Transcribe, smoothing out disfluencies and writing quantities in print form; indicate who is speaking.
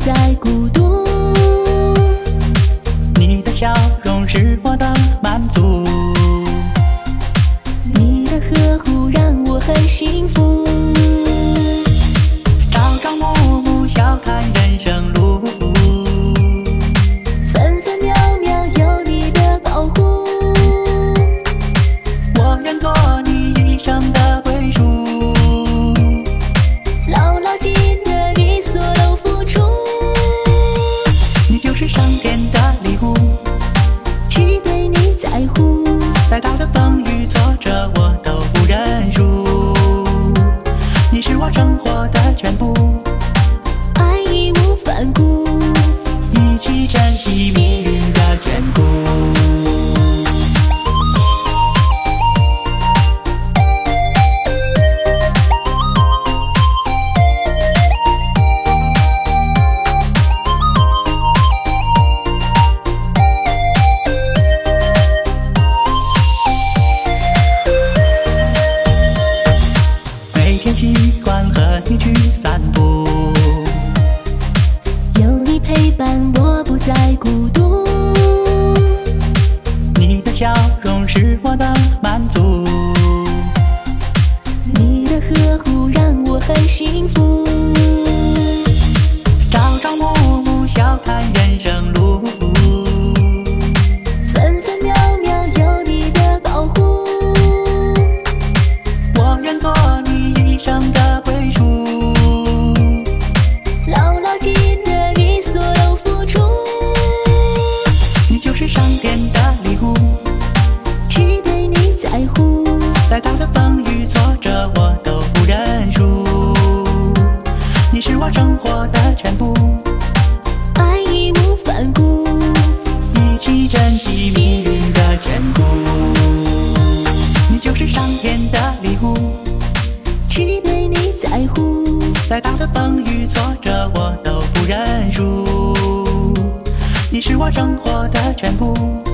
Speaker 1: 再孤独。
Speaker 2: 你的笑容是我的满足，
Speaker 1: 你的呵护让我很幸福。
Speaker 2: 朝朝暮暮笑看人生路，
Speaker 1: 分分秒秒有你的保护。
Speaker 2: 我愿做你一生的归属，
Speaker 1: 牢牢记得你所有付出。
Speaker 2: 你就是上天的礼物，
Speaker 1: 只对你在乎。
Speaker 2: 再大的风雨挫折我都不认输，你是我生活的全部，
Speaker 1: 爱义无反顾，
Speaker 2: 一起珍惜命运的眷顾。每天习惯和你去散步，
Speaker 1: 有你陪伴我不再孤独。
Speaker 2: 你的笑容是我的满足，
Speaker 1: 你的呵护让我很幸福。
Speaker 2: 朝朝暮暮笑看人生路，
Speaker 1: 分分秒秒有你的保护。
Speaker 2: 我愿做你一生的归属，
Speaker 1: 牢牢记得你所有付出。
Speaker 2: 你就是上天的礼物，
Speaker 1: 只对你在乎。
Speaker 2: 再大的风雨挫折我都不认输，你是我生活的全部，
Speaker 1: 爱义无反顾，
Speaker 2: 一起珍惜命运的眷顾。你就是上天的礼物，
Speaker 1: 只对你在乎。
Speaker 2: 再大的风雨挫折我都不认输，你是我生活的全部。